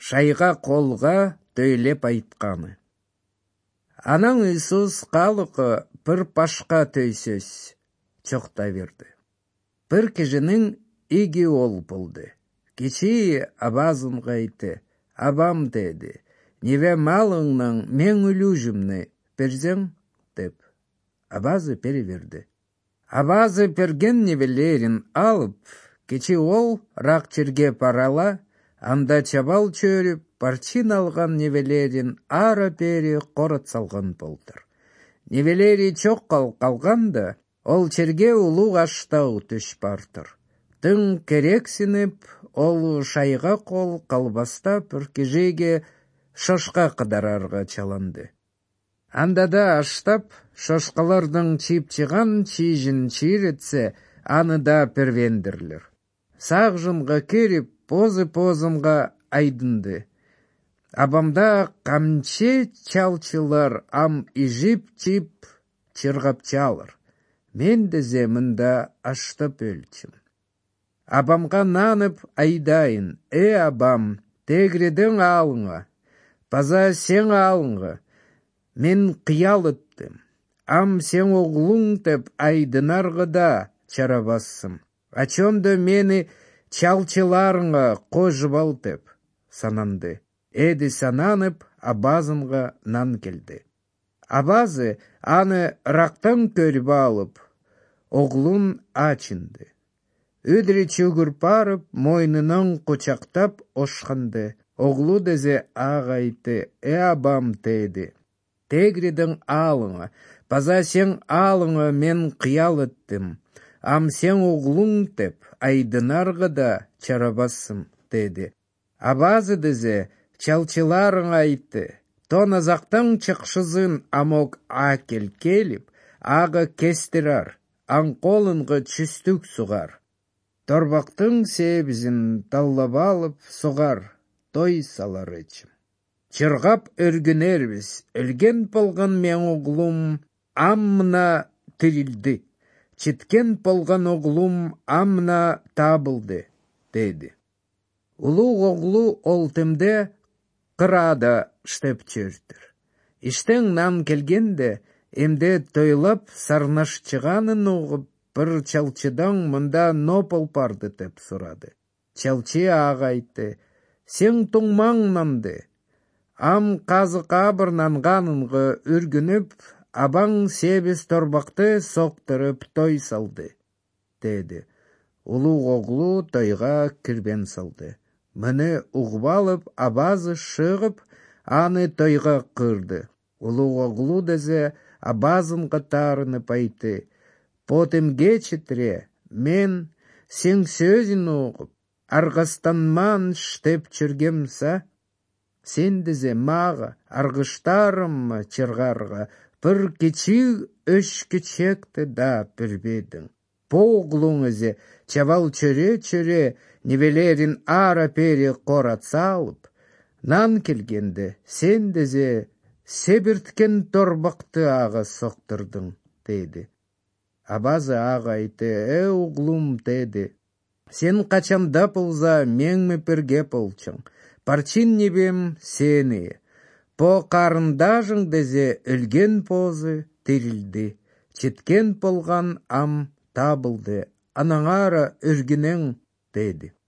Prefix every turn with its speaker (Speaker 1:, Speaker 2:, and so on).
Speaker 1: шайға қолға төйлеп айтқаны. Анан Иисус қалықы бір пашқа төйсөз чоқта берді. Бір кежінің иги ол болды. Кечи абазынға айты, абам деді, неве малыңның мен үлужімні перзең деп. Абазы переверді. Абазы перген невелерін алып, кечи ол рақ черге парала, анда чабал чөріп, парчин алған невелерін ара пері қорат салған болдыр. Невелері чоқ қалғанда, ол черге улу аштау түш бартыр. Тың керексініп, ол шайға қол қалбаста пүркежеге шошқа қыдарарға чаланды. Андада аштап, шошқалардың чип-чиған чижін чиретсе, аныда первендірлер. Сағжынға керіп, позы-позымға айдынды. Абамда қамче чалчылар ам ижип-чип чырғап чалыр. Мен дезе мында аштап өлчім. Абамға нанып айдайын, абам, тегреден алыңа, паза сен алыңа. Мен қиял өттім. Ам сен оғлың деп айдынарғыда чарабассым. Ачонды мені чалчыларыңа қожыбал деп сананды. Эді сананып, абазынға нан келді. Абазы аны рақтан көріп алып, оғлын ачынды. Өдірі чөгір парып, мойнынан қочақтап ошқанды. Оғлы дезе ағайты, абам деді. Тегреден алыңа, паза сен алыңа мен қиял өттім. Ам сен оғлың деп айдынарға да чарабассым деді. Абазы дезе чалчыларың айтты. Тон азақтан чықшызын амок акел келіп, ағы кестірар, аң қолынғы чүстік суғар. Торбақтың себізін таллап алып суғар, той салар ечім. Чырғап өргінербіз, өлген болған мен оғлым амна тірілді. Читкен болған оғлым амна табылды, деді. Улу оғлу олтымде қырада штеп чөртір. Іштен нан келгенде, емде тойлап сарнашчығанын оғып, бір чалчыдан мұнда нопыл парды деп сұрады. Чалчы ағайты, сен тұңмаңнанды. Ам қазықа бір нанғанынғы үргініп, абаң себіз торбақты соқтырып той салды, деді. Улу оғлу тойға кірбен салды. Мұны ұғбалып, абазы шығып, аны тойға қырды. Улу оғлу дезе абазын қатарынып айты. Потым geçitire, мен сен сөзін оғып, арғастанман штеп чүргемса, сен дезе маға, арғыштарым чырғарға, бір кечі өш кечекті да бірбедің. Поғлуңызе чавал чөре-чөре невелерін ара пері қорат салып, нан келгенде сен дезе себірткен торбақты аға соқтырдың, деді. Абазы ағайты, оғлым, деді. Сен қачанда пылза меңмі бірге пылчың. Парчин небем сені. По қарындажың дезе өлген позы тірілді. Читкен пылған ам табылды. Анаңара үргінен, деді.